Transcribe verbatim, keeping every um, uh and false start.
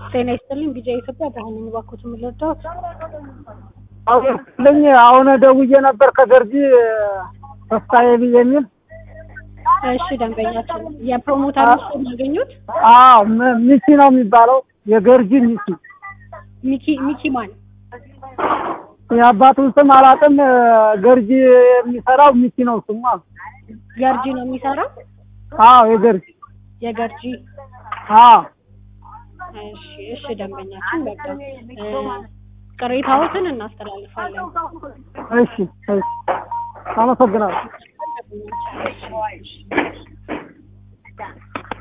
ጤና ይስጥልኝ ቢጃ ኢትዮጵያ ብርሃን ነኝ ባኮት ምልርዳት አውልኝ አሁን ደውዬ ነበር ከገርጂ ተስፋዬ የሚል እሺ ደንበኛችን የፕሮሞተር ነው ያገኙት አዎ ሚኪ ነው የሚባለው የገርጂ ሚኪ ሚኪ ሚኪ ማን የአባቱን ስም አላውቅም ገርጂ የሚሰራው ሚኪ ነው ስሙ ገርጂ ነው የሚሰራው አዎ የገርጂ የገርጂ አዎ እሺ እሺ ደንበኛችን በቃ ቅሬታዎትን እናስተላልፋለን እሺ እሺ አመሰግናለሁ